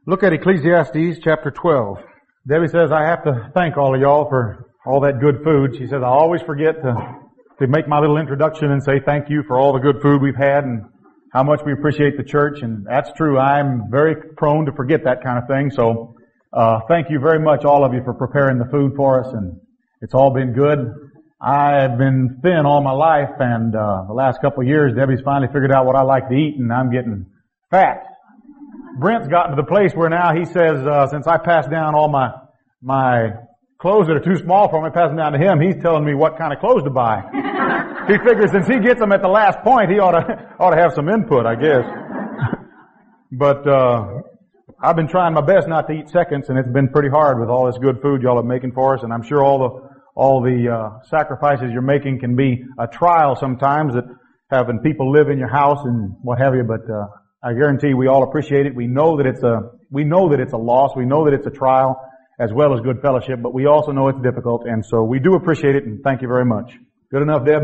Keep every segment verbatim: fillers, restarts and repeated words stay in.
Look at Ecclesiastes chapter twelve. Debbie says, I have to thank all of y'all for all that good food. She says, I always forget to, to make my little introduction and say thank you for all the good food we've had and how much we appreciate the church. And that's true. I'm very prone to forget that kind of thing. So, uh, thank you very much, all of you, for preparing the food for us. And it's all been good. I've been thin all my life, and, uh, the last couple of years, Debbie's finally figured out what I like to eat, and I'm getting fat. Brent's gotten to the place where now he says, uh, since I passed down all my, my clothes that are too small for me, passing down to him, he's telling me what kind of clothes to buy. He figures since he gets them at the last point, he ought to, ought to have some input, I guess. But, uh, I've been trying my best not to eat seconds, and it's been pretty hard with all this good food y'all are making for us, and I'm sure all the, all the, uh, sacrifices you're making can be a trial sometimes, that having people live in your house and what have you, but, uh, I guarantee we all appreciate it. We know that it's a, we know that it's a loss. We know that it's a trial as well as good fellowship, but we also know it's difficult, and so we do appreciate it, and thank you very much. Good enough, Deb?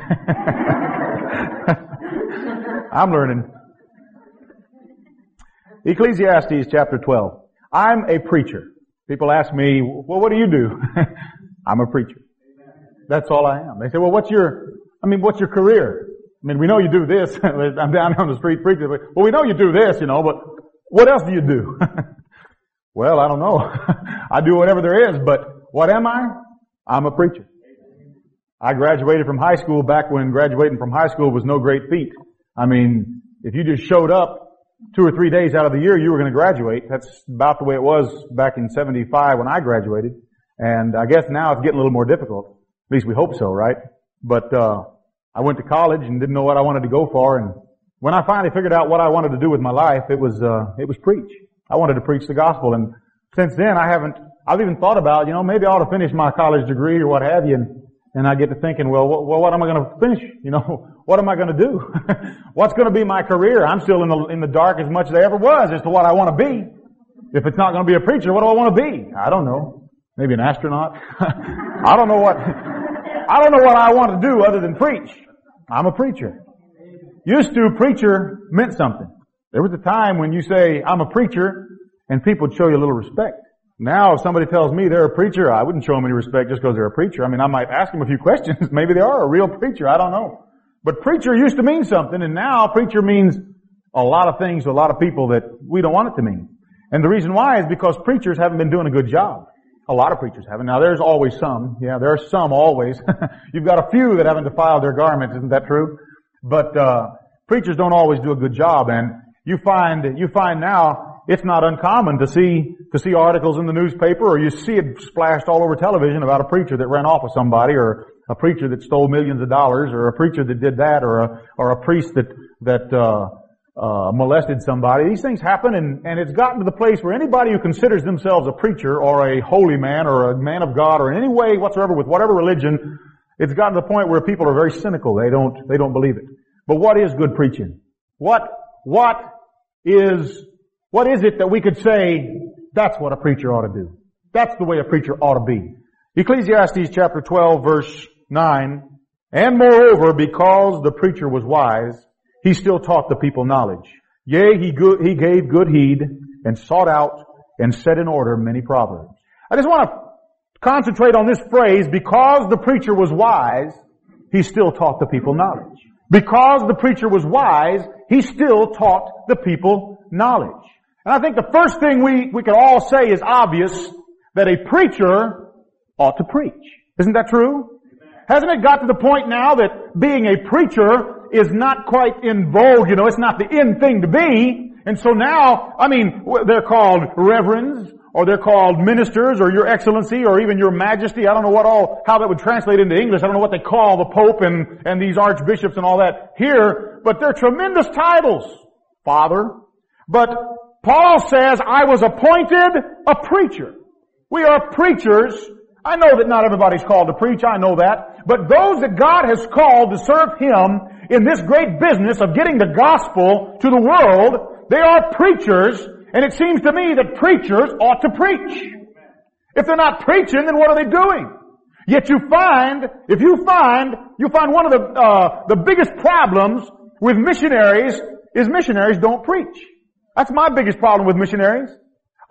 I'm learning. Ecclesiastes chapter twelve. I'm a preacher. People ask me, well, what do you do? I'm a preacher. That's all I am. They say, well, what's your, I mean, what's your career? I mean, we know you do this. I'm down on the street preaching. Well, we know you do this, you know, but what else do you do? Well, I don't know. I do whatever there is, but what am I? I'm a preacher. I graduated from high school back when graduating from high school was no great feat. I mean, if you just showed up two or three days out of the year, you were going to graduate. That's about the way it was back in seventy-five when I graduated. And I guess now it's getting a little more difficult. At least we hope so, right? But, uh, I went to college and didn't know what I wanted to go for, and when I finally figured out what I wanted to do with my life, it was, uh, it was preach. I wanted to preach the gospel, and since then I haven't, I've even thought about, you know, maybe I ought to finish my college degree or what have you, and, and I get to thinking, well, what, well, what am I going to finish? You know, what am I going to do? What's going to be my career? I'm still in the, in the dark as much as I ever was as to what I want to be. If it's not going to be a preacher, what do I want to be? I don't know. Maybe an astronaut? I don't know what, I don't know what I want to do other than preach. I'm a preacher. Used to, preacher meant something. There was a time when you say, I'm a preacher, and people would show you a little respect. Now, if somebody tells me they're a preacher, I wouldn't show them any respect just because they're a preacher. I mean, I might ask them a few questions. Maybe they are a real preacher. I don't know. But preacher used to mean something, and now preacher means a lot of things to a lot of people that we don't want it to mean. And the reason why is because preachers haven't been doing a good job. A lot of preachers haven't. Now, there's always some. Yeah, there are some always. You've got a few that haven't defiled their garments. Isn't that true? But, uh, preachers don't always do a good job. And you find, you find now it's not uncommon to see, to see articles in the newspaper, or you see it splashed all over television about a preacher that ran off with somebody, or a preacher that stole millions of dollars, or a preacher that did that, or a, or a priest that, that, uh, Uh, molested somebody. These things happen, and, and it's gotten to the place where anybody who considers themselves a preacher or a holy man or a man of God or in any way whatsoever with whatever religion, it's gotten to the point where people are very cynical. They don't, they don't believe it. But what is good preaching? What, what is, what is it that we could say, that's what a preacher ought to do? That's the way a preacher ought to be. Ecclesiastes chapter twelve verse nine, and moreover, because the preacher was wise, he still taught the people knowledge. Yea, he, good, he gave good heed and sought out and set in order many proverbs. I just want to concentrate on this phrase, because the preacher was wise, he still taught the people knowledge. Because the preacher was wise, he still taught the people knowledge. And I think the first thing we, we can all say is obvious, that a preacher ought to preach. Isn't that true? Hasn't it got to the point now that being a preacher is not quite in vogue, you know, it's not the in thing to be. And so now, I mean, they're called reverends, or they're called ministers, or your excellency, or even your majesty. I don't know what all, how that would translate into English. I don't know what they call the Pope and, and these archbishops and all that here, but they're tremendous titles. Father. But Paul says, I was appointed a preacher. We are preachers. I know that not everybody's called to preach, I know that. But those that God has called to serve Him in this great business of getting the gospel to the world, they are preachers, and it seems to me that preachers ought to preach. If they're not preaching, then what are they doing? Yet you find, if you find, you find one of the, uh, the biggest problems with missionaries is missionaries don't preach. That's my biggest problem with missionaries.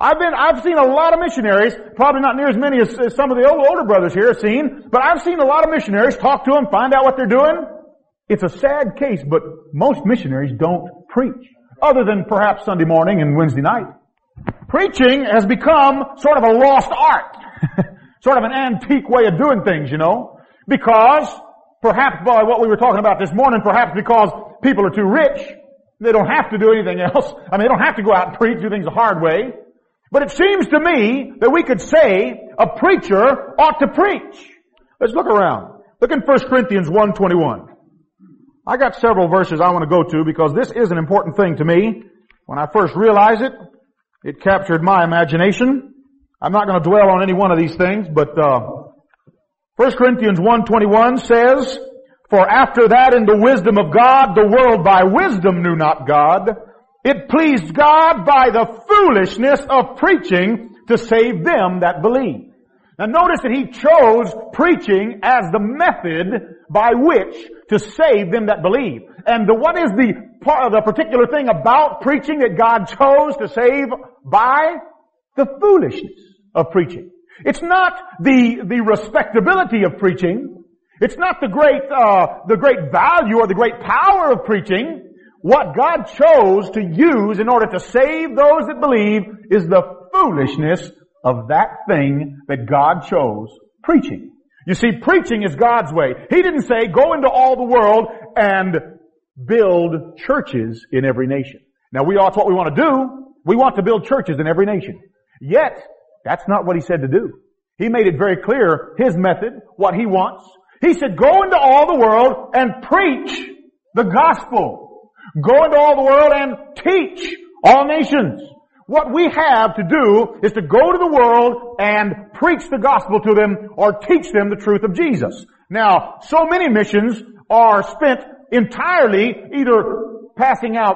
I've been, I've seen a lot of missionaries, probably not near as many as, as some of the old, older brothers here have seen, but I've seen a lot of missionaries, talk to them, find out what they're doing. It's a sad case, but most missionaries don't preach, other than perhaps Sunday morning and Wednesday night. Preaching has become sort of a lost art, sort of an antique way of doing things, you know, because perhaps by what we were talking about this morning, perhaps because people are too rich, they don't have to do anything else. I mean, they don't have to go out and preach, do things the hard way. But it seems to me that we could say a preacher ought to preach. Let's look around. Look in First Corinthians one twenty-one. I got several verses I want to go to because this is an important thing to me. When I first realized it, it captured my imagination. I'm not going to dwell on any one of these things, but uh First Corinthians one twenty-one says, "For after that in the wisdom of God, the world by wisdom knew not God. It pleased God by the foolishness of preaching to save them that believe." Now notice that He chose preaching as the method by which to save them that believe. And the, what is the part of the particular thing about preaching that God chose to save by? The foolishness of preaching. It's not the, the respectability of preaching. It's not the great, uh, the great value or the great power of preaching. What God chose to use in order to save those that believe is the foolishness of that thing that God chose, preaching. You see, preaching is God's way. He didn't say, go into all the world and build churches in every nation. Now, we that's what we want to do. We want to build churches in every nation. Yet, that's not what He said to do. He made it very clear, His method, what He wants. He said, go into all the world and preach the gospel. Go into all the world and teach all nations. What we have to do is to go to the world and preach the gospel to them or teach them the truth of Jesus. Now, so many missions are spent entirely either passing out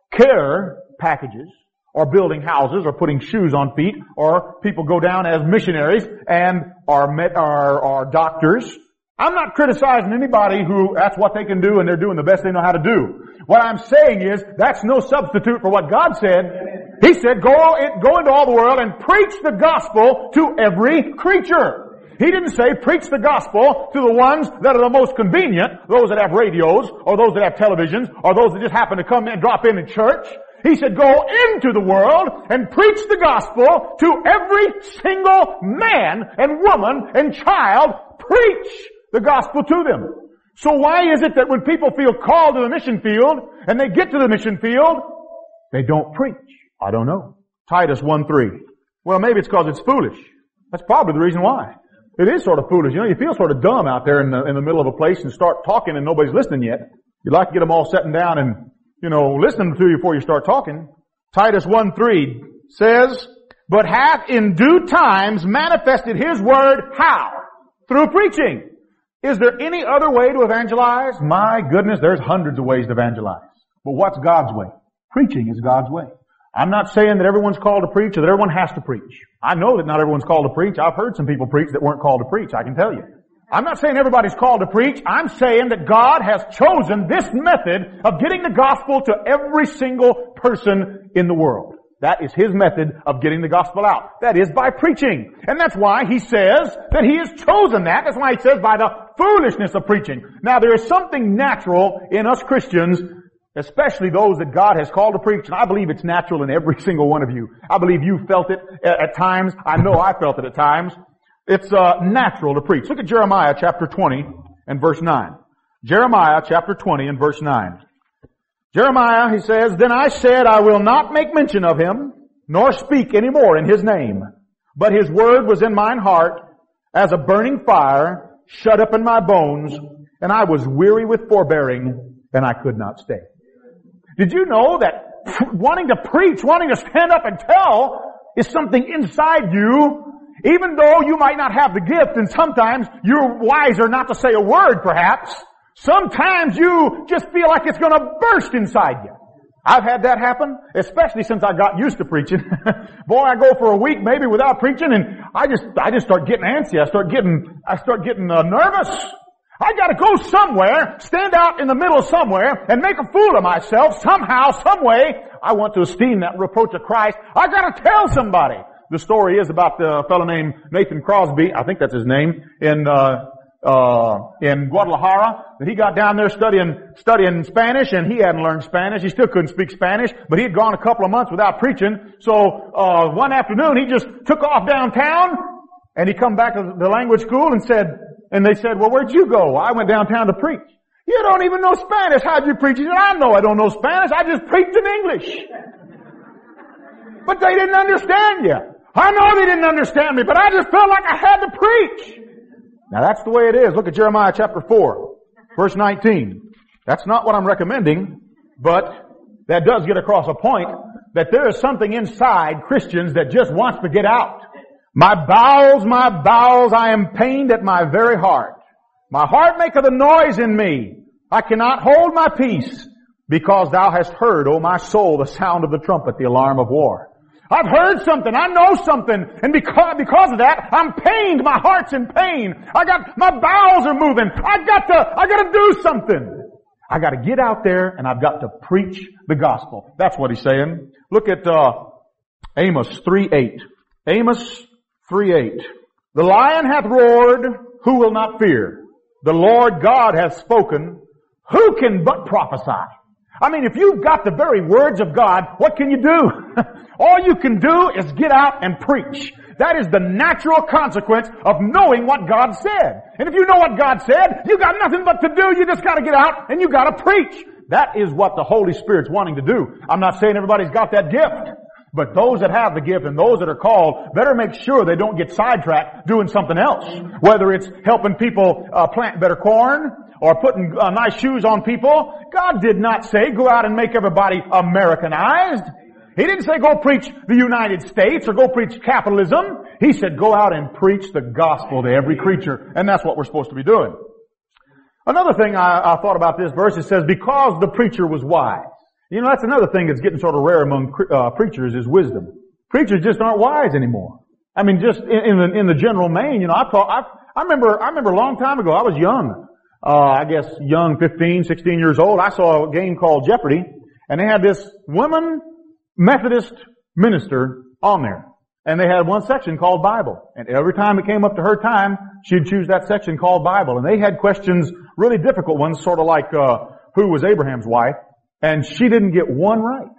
care packages or building houses or putting shoes on feet, or people go down as missionaries and are met, are, are doctors. I'm not criticizing anybody who that's what they can do and they're doing the best they know how to do. What I'm saying is that's no substitute for what God said. He said, go, go into all the world and preach the gospel to every creature. He didn't say preach the gospel to the ones that are the most convenient, those that have radios or those that have televisions or those that just happen to come and drop in in church. He said, go into the world and preach the gospel to every single man and woman and child. Preach the gospel to them. So why is it that when people feel called to the mission field and they get to the mission field, they don't preach? I don't know. Titus one three. Well, maybe it's because it's foolish. That's probably the reason why. It is sort of foolish. You know, you feel sort of dumb out there in the, in the middle of a place and start talking and nobody's listening yet. You'd like to get them all sitting down and, you know, listening to you before you start talking. Titus one three says, but hath in due times manifested His word, how? Through preaching. Is there any other way to evangelize? My goodness, there's hundreds of ways to evangelize. But what's God's way? Preaching is God's way. I'm not saying that everyone's called to preach or that everyone has to preach. I know that not everyone's called to preach. I've heard some people preach that weren't called to preach, I can tell you. I'm not saying everybody's called to preach. I'm saying that God has chosen this method of getting the gospel to every single person in the world. That is His method of getting the gospel out. That is by preaching. And that's why He says that He has chosen that. That's why He says by the foolishness of preaching. Now there is something natural in us Christians, especially those that God has called to preach, and I believe it's natural in every single one of you. I believe you felt it at times. I know I felt it at times. It's uh, natural to preach. Look at Jeremiah chapter twenty and verse nine. Jeremiah chapter twenty and verse nine. Jeremiah, he says, then I said, I will not make mention of him, nor speak any more in his name. But his word was in mine heart as a burning fire, shut up in my bones, and I was weary with forbearing, and I could not stay. Did you know that wanting to preach, wanting to stand up and tell is something inside you, even though you might not have the gift, and sometimes you're wiser not to say a word perhaps, sometimes you just feel like it's going to burst inside you. I've had that happen, especially since I got used to preaching. Boy, I go for a week maybe without preaching, and I just, I just start getting antsy. I start getting, I start getting uh, nervous. I gotta go somewhere, stand out in the middle somewhere, and make a fool of myself somehow, some way. I want to esteem that reproach of Christ. I gotta tell somebody. The story is about the fellow named Nathan Crosby, I think that's his name, in, uh, uh, in Guadalajara. That he got down there studying, studying Spanish, and he hadn't learned Spanish. He still couldn't speak Spanish, but he had gone a couple of months without preaching. So, uh, one afternoon he just took off downtown, and he come back to the language school and said, and they said, well, where'd you go? I went downtown to preach. You don't even know Spanish. How'd you preach? He said, I know I don't know Spanish. I just preached in English. But they didn't understand you. I know they didn't understand me, but I just felt like I had to preach. Now that's the way it is. Look at Jeremiah chapter four, verse nineteen. That's not what I'm recommending, but that does get across a point that there is something inside Christians that just wants to get out. My bowels, my bowels, I am pained at my very heart. My heart maketh a noise in me. I cannot hold my peace, because thou hast heard, O my soul, the sound of the trumpet, the alarm of war. I've heard something. I know something. And because, because of that, I'm pained. My heart's in pain. I got, my bowels are moving. I got to, I got to do something. I got to get out there and I've got to preach the gospel. That's what he's saying. Look at, uh, Amos three eight. Amos three eight. The lion hath roared. Who will not fear? The Lord God hath spoken. Who can but prophesy? I mean, if you've got the very words of God, what can you do? All you can do is get out and preach. That is the natural consequence of knowing what God said. And if you know what God said, you got nothing but to do. You just got to get out and you got to preach. That is what the Holy Spirit's wanting to do. I'm not saying everybody's got that gift. But those that have the gift and those that are called better make sure they don't get sidetracked doing something else. Whether it's helping people uh, plant better corn or putting uh, nice shoes on people. God did not say go out and make everybody Americanized. He didn't say go preach the United States or go preach capitalism. He said go out and preach the gospel to every creature. And that's what we're supposed to be doing. Another thing I, I thought about this verse, it says because the preacher was wise. You know, that's another thing that's getting sort of rare among uh, preachers is wisdom. Preachers just aren't wise anymore. I mean, just in, in the in the general main, you know, I thought I I remember I remember a long time ago. I was young, uh, I guess young, fifteen, sixteen years old. I saw a game called Jeopardy, and they had this woman Methodist minister on there, and they had one section called Bible. And every time it came up to her time, she'd choose that section called Bible. And they had questions, really difficult ones, sort of like uh, who was Abraham's wife. And she didn't get one right.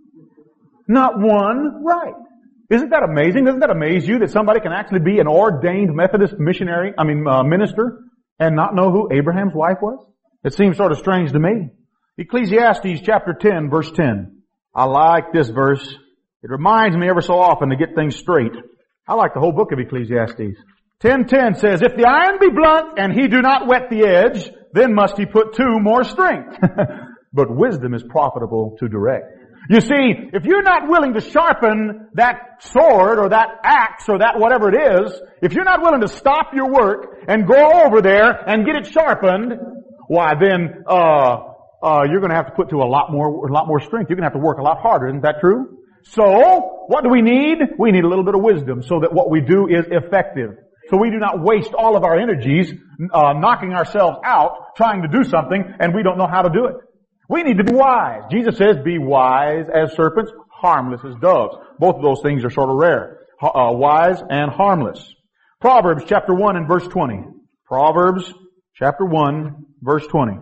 Not one right. Isn't that amazing? Doesn't that amaze you that somebody can actually be an ordained Methodist missionary, I mean uh, minister, and not know who Abraham's wife was? It seems sort of strange to me. Ecclesiastes chapter ten, verse ten. I like this verse. It reminds me ever so often to get things straight. I like the whole book of Ecclesiastes. ten ten says, if the iron be blunt and he do not whet the edge, then must he put to more strength. But wisdom is profitable to direct. You see, if you're not willing to sharpen that sword or that axe or that whatever it is, if you're not willing to stop your work and go over there and get it sharpened, why then, uh, uh, you're gonna have to put to a lot more, a lot more strength. You're gonna have to work a lot harder. Isn't that true? So, what do we need? We need a little bit of wisdom so that what we do is effective. So we do not waste all of our energies, uh, knocking ourselves out trying to do something and we don't know how to do it. We need to be wise. Jesus says, be wise as serpents, harmless as doves. Both of those things are sort of rare. Uh, wise and harmless. Proverbs chapter one and verse twenty. Proverbs chapter one, verse twenty.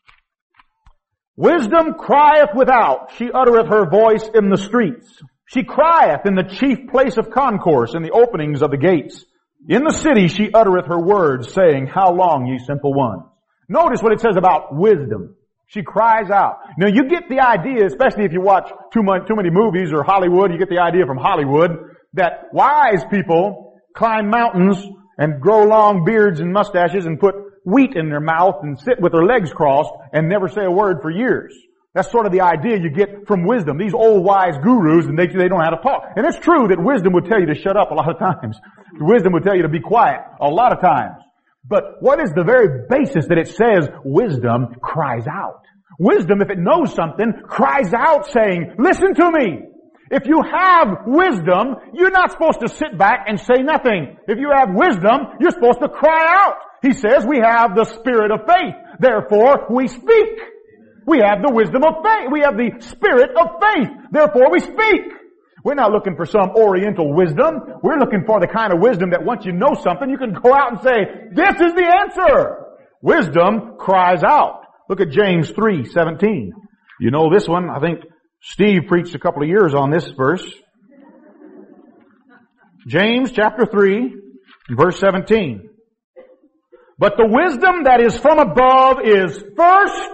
Wisdom crieth without. She uttereth her voice in the streets. She crieth in the chief place of concourse, in the openings of the gates. In the city she uttereth her words, saying, how long, ye simple ones? Notice what it says about wisdom. She cries out. Now you get the idea, especially if you watch too much, too many movies or Hollywood, you get the idea from Hollywood that wise people climb mountains and grow long beards and mustaches and put wheat in their mouth and sit with their legs crossed and never say a word for years. That's sort of the idea you get from wisdom. These old wise gurus, and they, they don't know how to talk. And it's true that wisdom would tell you to shut up a lot of times. Wisdom would tell you to be quiet a lot of times. But what is the very basis that it says wisdom cries out? Wisdom, if it knows something, cries out saying, listen to me. If you have wisdom, you're not supposed to sit back and say nothing. If you have wisdom, you're supposed to cry out. He says we have the spirit of faith. Therefore, we speak. We have the wisdom of faith. We have the spirit of faith. Therefore, we speak. We're not looking for some oriental wisdom. We're looking for the kind of wisdom that once you know something, you can go out and say, this is the answer. Wisdom cries out. Look at James three seventeen. You know this one. I think Steve preached a couple of years on this verse. James chapter three, verse seventeen. But the wisdom that is from above is first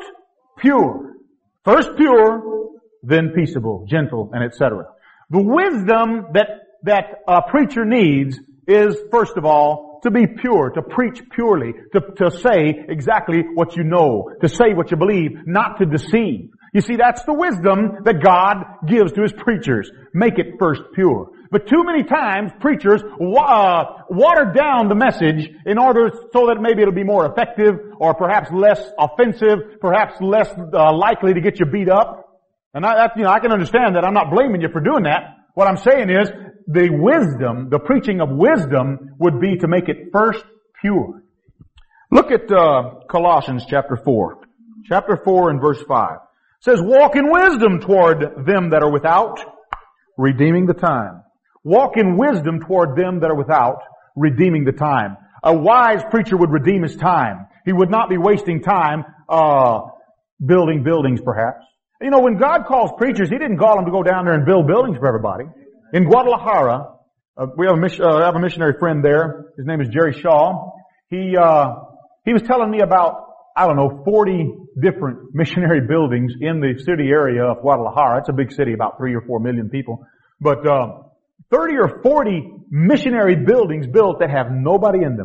pure. First pure, then peaceable, gentle, and et cetera. The wisdom that, that a preacher needs is, first of all, to be pure, to preach purely, to, to say exactly what you know, to say what you believe, not to deceive. You see, that's the wisdom that God gives to His preachers. Make it first pure. But too many times, preachers uh, water down the message in order so that maybe it'll be more effective or perhaps less offensive, perhaps less uh, likely to get you beat up. And I, that, you know, I can understand that. I'm not blaming you for doing that. What I'm saying is, the wisdom, the preaching of wisdom would be to make it first pure. Look at uh, Colossians chapter four. Chapter four and verse five. It says, walk in wisdom toward them that are without, redeeming the time. Walk in wisdom toward them that are without, redeeming the time. A wise preacher would redeem his time. He would not be wasting time uh building buildings, perhaps. You know, when God calls preachers, He didn't call them to go down there and build buildings for everybody. In Guadalajara, uh, we have a, mission, uh, have a missionary friend there. His name is Jerry Shaw. He uh he was telling me about, I don't know, forty different missionary buildings in the city area of Guadalajara. It's a big city, about three or four million people. But uh, thirty or forty missionary buildings built that have nobody in them.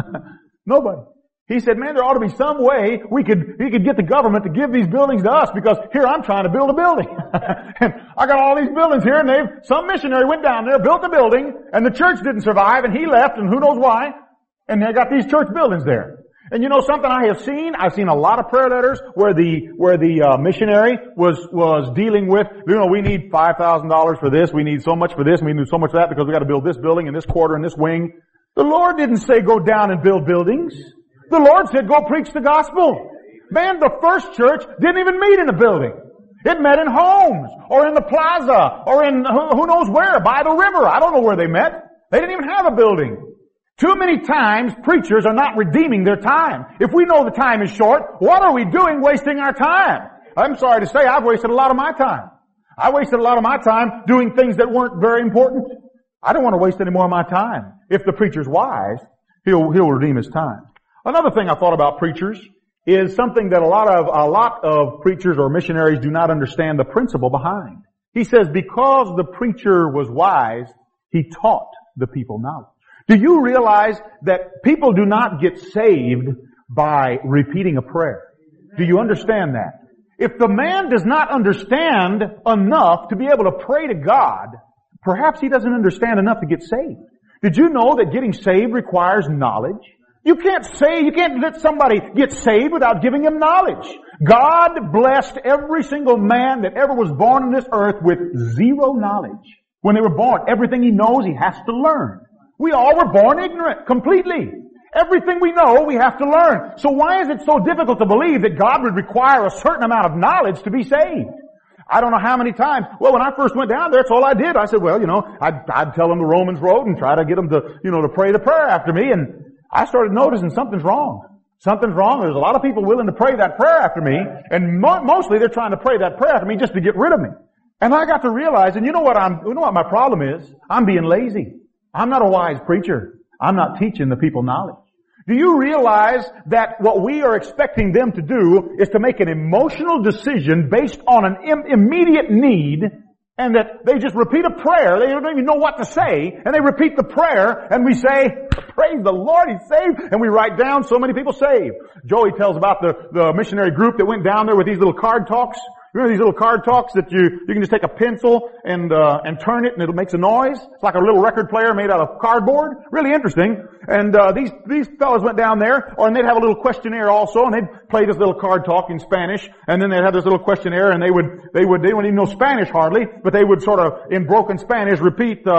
Nobody. He said, man, there ought to be some way we could, we could get the government to give these buildings to us because here I'm trying to build a building. And I got all these buildings here and they've, some missionary went down there, built a building, and the church didn't survive and he left and who knows why. And they got these church buildings there. And you know something I have seen? I've seen a lot of prayer letters where the, where the, uh, missionary was, was dealing with, you know, we need five thousand dollars for this, we need so much for this, we need so much for that because we gotta build this building and this quarter and this wing. The Lord didn't say go down and build buildings. The Lord said go preach the gospel. Man, the first church didn't even meet in a building. It met in homes, or in the plaza, or in who knows where, by the river. I don't know where they met. They didn't even have a building. Too many times, preachers are not redeeming their time. If we know the time is short, what are we doing wasting our time? I'm sorry to say, I've wasted a lot of my time. I wasted a lot of my time doing things that weren't very important. I don't want to waste any more of my time. If the preacher's wise, he'll, he'll redeem his time. Another thing I thought about preachers is something that a lot of, a lot of preachers or missionaries do not understand the principle behind. He says, because the preacher was wise, he taught the people knowledge. Do you realize that people do not get saved by repeating a prayer? Do you understand that? If the man does not understand enough to be able to pray to God, perhaps he doesn't understand enough to get saved. Did you know that getting saved requires knowledge? You can't say, you can't let somebody get saved without giving him knowledge. God blessed every single man that ever was born on this earth with zero knowledge. When they were born, everything he knows, he has to learn. We all were born ignorant, completely. Everything we know, we have to learn. So why is it so difficult to believe that God would require a certain amount of knowledge to be saved? I don't know how many times. Well, when I first went down there, that's all I did. I said, well, you know, I'd, I'd tell them the Romans road and try to get them to, you know, to pray the prayer after me. And I started noticing something's wrong. Something's wrong. There's a lot of people willing to pray that prayer after me. And mo- mostly they're trying to pray that prayer after me just to get rid of me. And I got to realize, and you know what I'm, you know what my problem is? I'm being lazy. I'm not a wise preacher. I'm not teaching the people knowledge. Do you realize that what we are expecting them to do is to make an emotional decision based on an im- immediate need, and that they just repeat a prayer, they don't even know what to say, and they repeat the prayer, and we say, praise the Lord, He's saved, and we write down so many people saved. Joey tells about the, the missionary group that went down there with these little card talks. Remember these little card talks that you, you can just take a pencil and, uh, and turn it and it makes a noise? It's like a little record player made out of cardboard. Really interesting. And, uh, these, these fellows went down there, or and they'd have a little questionnaire also, and they'd play this little card talk in Spanish, and then they'd have this little questionnaire, and they would, they would, they wouldn't even know Spanish hardly, but they would sort of, in broken Spanish, repeat, uh,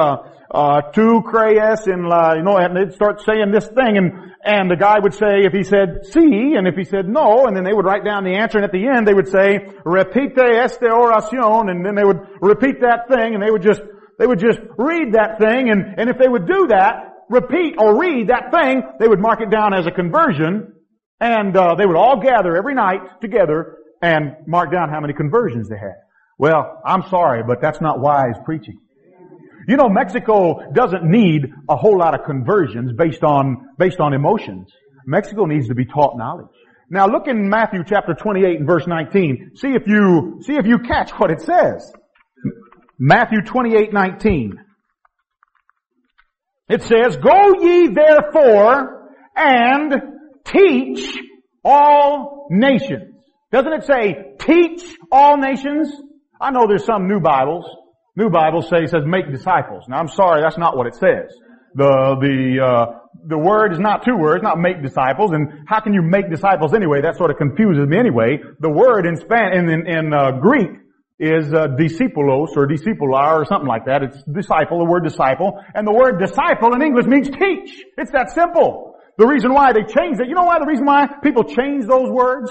uh, tu crees in la, you know, and they'd start saying this thing, and, and the guy would say, if he said sí, and if he said no, and then they would write down the answer, and at the end they would say, repite esta oración, and then they would repeat that thing, and they would just, they would just read that thing, and, and if they would do that, repeat or read that thing, they would mark it down as a conversion, and, uh, they would all gather every night together and mark down how many conversions they had. Well, I'm sorry, but that's not wise preaching. You know, Mexico doesn't need a whole lot of conversions based on, based on emotions. Mexico needs to be taught knowledge. Now look in Matthew chapter twenty-eight and verse nineteen. See if you, see if you catch what it says. Matthew twenty-eight nineteen. It says, go ye therefore and teach all nations. Doesn't it say teach all nations? I know there's some new Bibles. New Bibles say, it says make disciples. Now I'm sorry, that's not what it says. The, the, uh, the word is not two words, not make disciples. And how can you make disciples anyway? That sort of confuses me anyway. The word in Span, in, in, in uh, Greek is uh, disciplos or discipular or something like that. It's disciple, the word disciple. And the word disciple in English means teach. It's that simple. The reason why they changed it, you know why the reason why people change those words?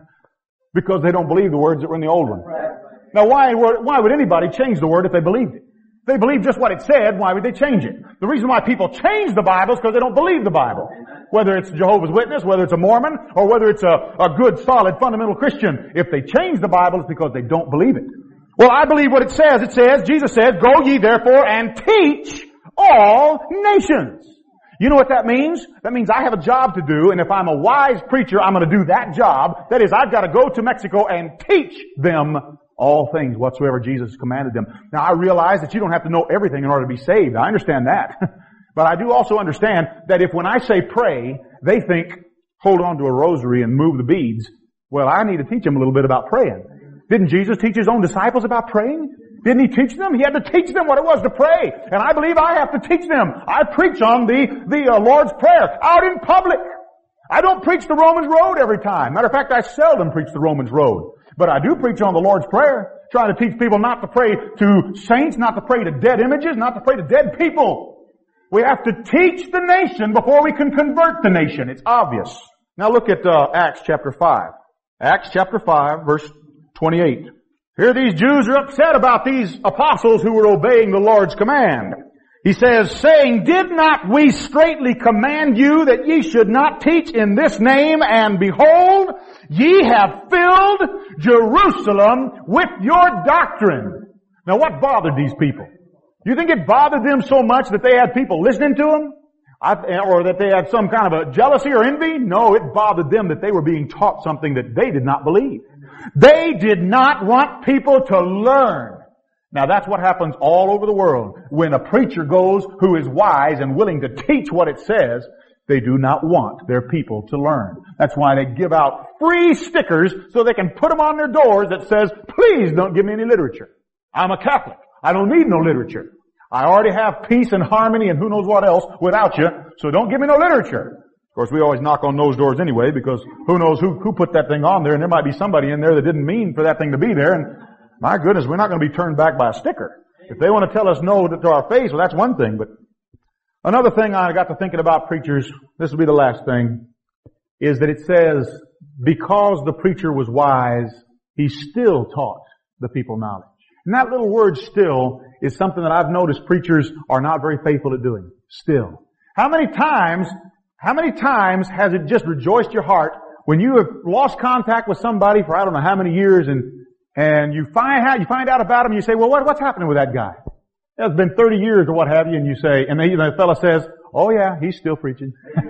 Because they don't believe the words that were in the old one. Now why, why would anybody change the word if they believed it? If they believed just what it said, why would they change it? The reason why people change the Bible is because they don't believe the Bible. Whether it's Jehovah's Witness, whether it's a Mormon, or whether it's a, a good, solid, fundamental Christian. If they change the Bible, it's because they don't believe it. Well, I believe what it says. It says, Jesus says, go ye therefore and teach all nations. You know what that means? That means I have a job to do, and if I'm a wise preacher, I'm going to do that job. That is, I've got to go to Mexico and teach them all things whatsoever Jesus commanded them. Now, I realize that you don't have to know everything in order to be saved. I understand that. But I do also understand that if when I say pray, they think, hold on to a rosary and move the beads, well, I need to teach them a little bit about praying. Didn't Jesus teach His own disciples about praying? Didn't He teach them? He had to teach them what it was to pray. And I believe I have to teach them. I preach on the, the uh, Lord's Prayer out in public. I don't preach the Romans Road every time. Matter of fact, I seldom preach the Romans Road. But I do preach on the Lord's Prayer, trying to teach people not to pray to saints, not to pray to dead images, not to pray to dead people. We have to teach the nation before we can convert the nation. It's obvious. Now look at uh, Acts chapter five. Acts chapter five, verse twenty-eight. Here these Jews are upset about these apostles who were obeying the Lord's command. He says, saying, did not we straitly command you that ye should not teach in this name? And behold, ye have filled Jerusalem with your doctrine. Now what bothered these people? You think it bothered them so much that they had people listening to them? I, or that they had some kind of a jealousy or envy? No, it bothered them that they were being taught something that they did not believe. They did not want people to learn. Now that's what happens all over the world. When a preacher goes who is wise and willing to teach what it says, they do not want their people to learn. That's why they give out free stickers so they can put them on their doors that says, please don't give me any literature. I'm a Catholic. I don't need no literature. I already have peace and harmony and who knows what else without you, so don't give me no literature. Of course, we always knock on those doors anyway because who knows who, who put that thing on there, and there might be somebody in there that didn't mean for that thing to be there, and my goodness, we're not going to be turned back by a sticker. If they want to tell us no to our face, well, that's one thing. But another thing I got to thinking about preachers, this will be the last thing, is that it says, because the preacher was wise, he still taught the people knowledge. And that little word still is something that I've noticed preachers are not very faithful at doing. Still. How many times, how many times has it just rejoiced your heart when you have lost contact with somebody for I don't know how many years and And you find out, you find out about him, and you say, well, what, what's happening with that guy? It's been thirty years or what have you, and you say, and the, the fellow says, oh yeah, he's still preaching.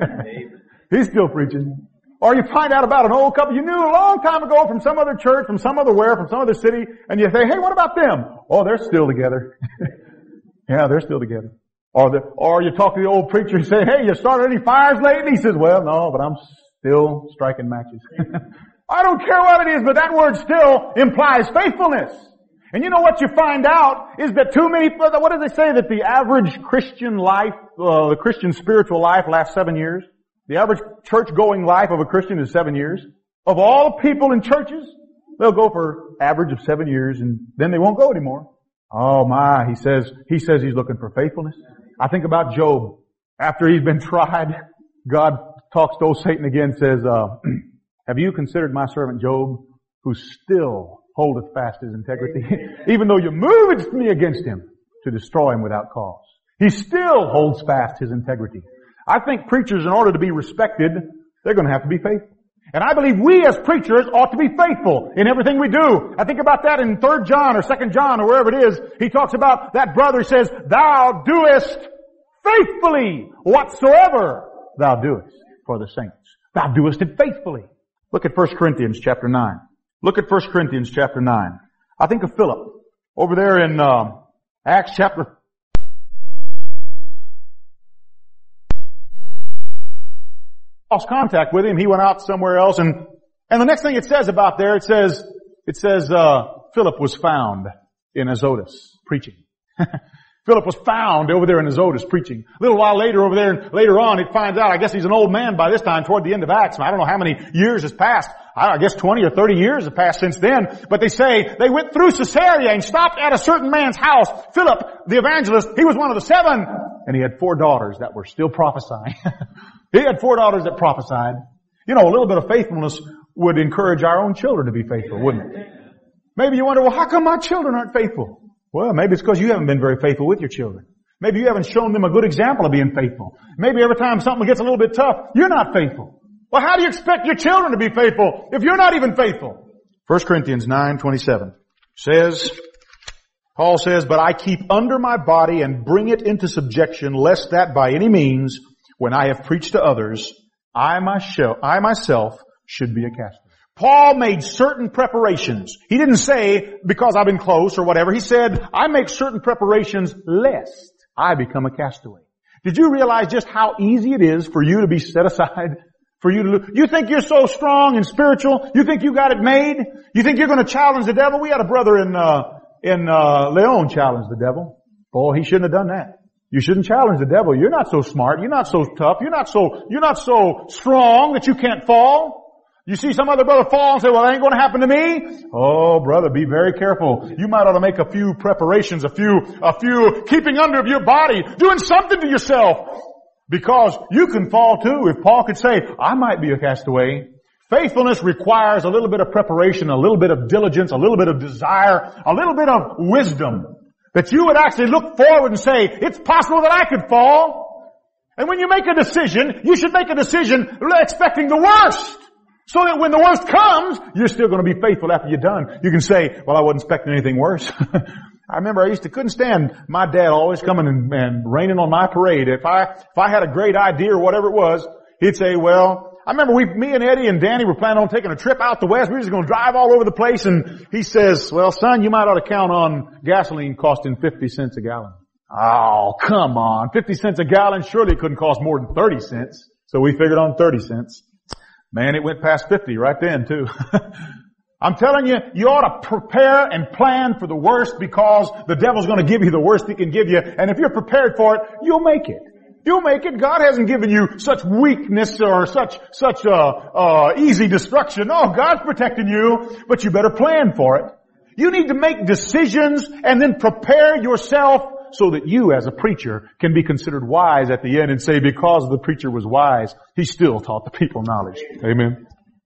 He's still preaching. Or you find out about an old couple you knew a long time ago from some other church, from some other where, from some other city, and you say, hey, what about them? Oh, they're still together. Yeah, they're still together. Or the, or you talk to the old preacher and say, hey, you started any fires lately? He says, well, no, but I'm still striking matches. I don't care what it is, but that word still implies faithfulness. And you know what you find out is that too many, what do they say, that the average Christian life, uh, the Christian spiritual life lasts seven years? The average church-going life of a Christian is seven years. Of all people in churches, they'll go for average of seven years and then they won't go anymore. Oh my, he says, he says he's looking for faithfulness. I think about Job. After he's been tried, God talks to old Satan again, says, uh, have you considered my servant Job, who still holdeth fast his integrity? Even though you moved me against him to destroy him without cause. He still holds fast his integrity. I think preachers, in order to be respected, they're going to have to be faithful. And I believe we as preachers ought to be faithful in everything we do. I think about that in Third John or Second John or wherever it is. He talks about that brother. He says, thou doest faithfully whatsoever thou doest for the saints. Thou doest it faithfully. Look at First Corinthians chapter nine. Look at First Corinthians chapter nine. I think of Philip over there in uh, Acts chapter lost contact with him. He went out somewhere else, and and the next thing it says about there, it says it says uh Philip was found in Azotus preaching. Philip was found over there in Azotus preaching. A little while later over there, and later on, it finds out, I guess he's an old man by this time, toward the end of Acts. I don't know how many years has passed. I guess twenty or thirty years have passed since then. But they say they went through Caesarea and stopped at a certain man's house. Philip, the evangelist, he was one of the seven. And he had four daughters that were still prophesying. He had four daughters that prophesied. You know, a little bit of faithfulness would encourage our own children to be faithful, wouldn't it? Maybe you wonder, well, how come my children aren't faithful? Well, maybe it's because you haven't been very faithful with your children. Maybe you haven't shown them a good example of being faithful. Maybe every time something gets a little bit tough, you're not faithful. Well, how do you expect your children to be faithful if you're not even faithful? First Corinthians nine twenty-seven says, Paul says, but I keep under my body and bring it into subjection, lest that by any means, when I have preached to others, I myself, I myself should be a castaway. Paul made certain preparations. He didn't say, because I've been close or whatever. He said, I make certain preparations lest I become a castaway. Did you realize just how easy it is for you to be set aside? For you to lose? You think you're so strong and spiritual? You think you got it made? You think you're going to challenge the devil? We had a brother in, uh, in, uh, Leon challenge the devil. Oh, he shouldn't have done that. You shouldn't challenge the devil. You're not so smart. You're not so tough. You're not so, you're not so strong that you can't fall. You see some other brother fall and say, well, that ain't going to happen to me. Oh, brother, be very careful. You might ought to make a few preparations, a few, a few keeping under of your body, doing something to yourself. Because you can fall too. If Paul could say, I might be a castaway. Faithfulness requires a little bit of preparation, a little bit of diligence, a little bit of desire, a little bit of wisdom. That you would actually look forward and say, it's possible that I could fall. And when you make a decision, you should make a decision expecting the worst. So that when the worst comes, you're still going to be faithful after you're done. You can say, well, I wasn't expecting anything worse. I remember I used to, couldn't stand my dad always coming and, and raining on my parade. If I, if I had a great idea or whatever it was, he'd say, well, I remember we, me and Eddie and Danny were planning on taking a trip out the west. We were just going to drive all over the place. And he says, well, son, you might ought to count on gasoline costing fifty cents a gallon. Oh, come on. fifty cents a gallon. Surely it couldn't cost more than thirty cents. So we figured on thirty cents. Man, it went past fifty right then too. I'm telling you, you ought to prepare and plan for the worst because the devil's going to give you the worst he can give you. And if you're prepared for it, you'll make it. You'll make it. God hasn't given you such weakness or such, such, uh, uh, easy destruction. No, God's protecting you, but you better plan for it. You need to make decisions and then prepare yourself so that you as a preacher can be considered wise at the end and say, because the preacher was wise, he still taught the people knowledge. Amen.